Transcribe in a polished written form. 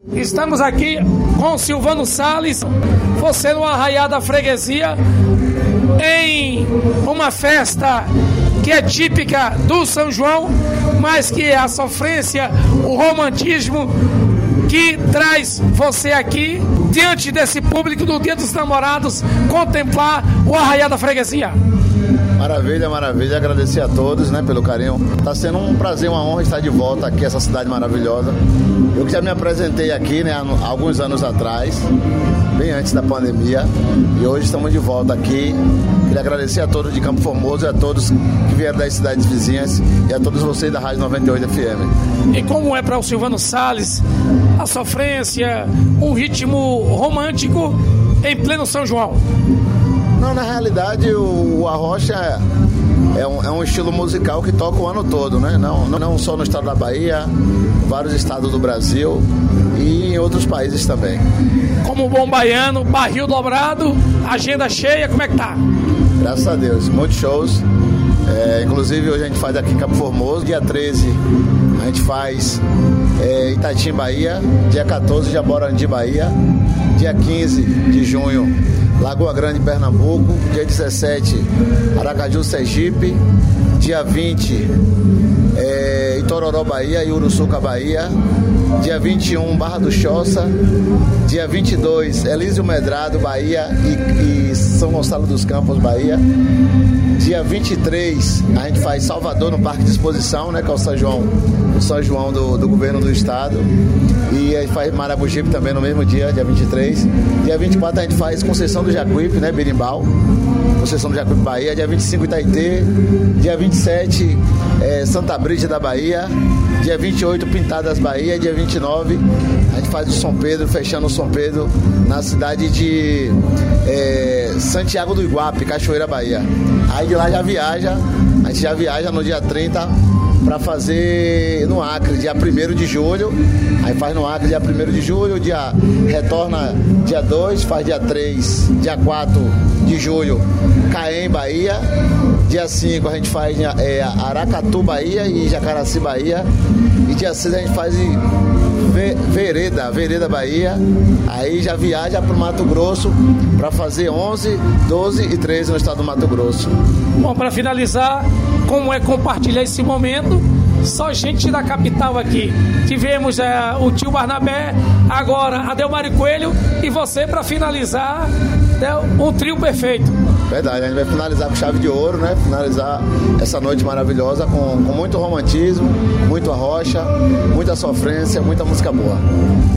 Estamos aqui com Silvano Salles, você no Arraiá da Freguesia, em uma festa que é típica do São João, mas que é a sofrência, o romantismo que traz você aqui, diante desse público do Dia dos Namorados, contemplar o Arraiá da Freguesia. Maravilha, maravilha. Agradecer a todos, né, pelo carinho. Está sendo um prazer, uma honra estar de volta aqui, essa cidade maravilhosa. Eu que já me apresentei aqui, né, há alguns anos atrás, bem antes da pandemia, e hoje estamos de volta aqui. Queria agradecer a todos de Campo Formoso e a todos que vieram das cidades vizinhas e a todos vocês da Rádio 98 FM. E como é para o Silvano Salles a sofrência, um ritmo romântico em pleno São João? Não, na realidade o Arrocha é um estilo musical que toca o ano todo, né? Não só no estado da Bahia, vários estados do Brasil e em outros países também. Como bom baiano, barril dobrado, agenda cheia, como é que tá? Graças a Deus, muitos shows. Inclusive hoje a gente faz aqui em Campo Formoso, dia 13 a gente faz Itatim, Bahia, dia 14 Jaborandi, Bahia, dia 15 de junho Lagoa Grande, Pernambuco, dia 17 Aracaju, Sergipe, dia 20 Itororó, Bahia e Uruçuca, Bahia, dia 21 Barra do Choça, dia 22 Elísio Medrado, Bahia e São Gonçalo dos Campos, Bahia, dia 23 a gente faz Salvador no Parque de Exposição, né, que é o São João do governo do estado, e a gente faz Maragogipe também no mesmo dia 23. Dia 24 a gente faz Conceição do Jacuípe, né, Berimbau, Conceição do Jacuípe, Bahia. Dia 25 Itaitê, dia 27 Santa Brígida da Bahia, dia 28 Pintadas, Bahia, dia 29 a gente faz o São Pedro, fechando o São Pedro na cidade de Santiago do Iguape, Cachoeira, Bahia. Aí de lá a gente já viaja no dia 30 para fazer no Acre, dia 1º de julho. Aí faz no Acre dia 1º de julho, retorna dia 2, faz dia 3, dia 4 de julho, Caém, Bahia. Dia 5 a gente faz Aracatu, Bahia e Jacaraci, Bahia. E dia 6 a gente faz Vereda, Bahia. Aí já viaja para o Mato Grosso para fazer 11, 12 e 13 no estado do Mato Grosso. Bom, para finalizar, como é compartilhar esse momento? Só gente da capital aqui. Tivemos o tio Barnabé, agora Adelmário Coelho e você para finalizar, um trio perfeito. Verdade, a gente vai finalizar com chave de ouro, né? Finalizar essa noite maravilhosa com muito romantismo, muito arrocha, muita sofrência, muita música boa.